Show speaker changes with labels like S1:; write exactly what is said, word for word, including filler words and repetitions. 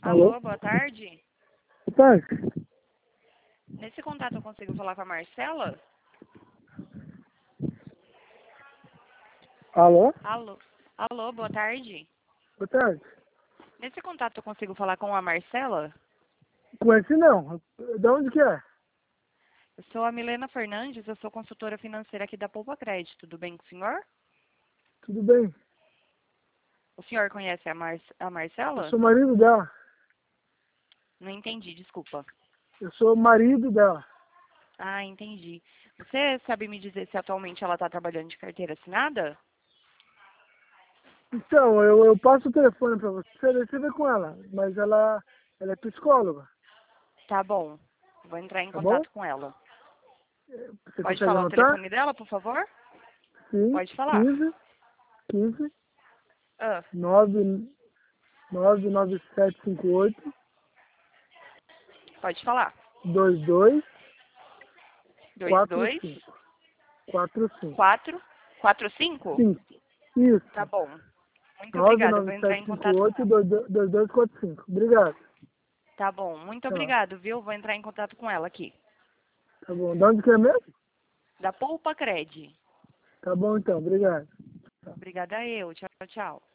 S1: Alô?
S2: Alô, boa tarde.
S1: Boa tarde.
S2: Nesse contato eu consigo falar com a Marcela?
S1: Alô?
S2: Alô? Alô, boa tarde.
S1: Boa tarde.
S2: Nesse contato eu consigo falar com a Marcela?
S1: Conheci não. De onde que é?
S2: Eu sou a Milena Fernandes, eu sou consultora financeira aqui da Poupa Crédito. Tudo bem com o senhor?
S1: Tudo bem.
S2: O senhor conhece a, Mar a
S1: Eu
S2: Marcela?
S1: sou marido dela.
S2: Não entendi, desculpa.
S1: Eu sou marido dela.
S2: Ah, entendi. Você sabe me dizer se atualmente ela está trabalhando de carteira assinada?
S1: Então, eu, eu passo o telefone pra você, você vê com ela. Mas ela, ela é psicóloga,
S2: Tá bom. Vou entrar em
S1: tá bom?
S2: contato com ela.
S1: Você
S2: Pode
S1: consegue
S2: falar o
S1: anotar?
S2: telefone dela, por favor?
S1: Sim.
S2: Pode falar.
S1: quinze, quinze,
S2: Ah,
S1: nove, nove, nove, sete, cinco, oito,
S2: pode falar.
S1: dois, dois,
S2: Dois,
S1: quatro,
S2: dois,
S1: cinco. quatro, cinco.
S2: quatro, quatro, cinco?
S1: cinco. Isso.
S2: Tá bom. Muito
S1: nove
S2: obrigada. Eu
S1: nove
S2: vou entrar
S1: sete
S2: em
S1: cinco
S2: contato com
S1: oito
S2: ela.
S1: dois dois quatro cinco. Obrigado.
S2: Tá bom. Muito
S1: Tchau.
S2: obrigado, viu? Vou entrar em contato com ela aqui.
S1: Tá bom. De onde que é mesmo?
S2: Da Poupa Cred.
S1: Tá bom então. Obrigado.
S2: Obrigada eu. Tchau, tchau.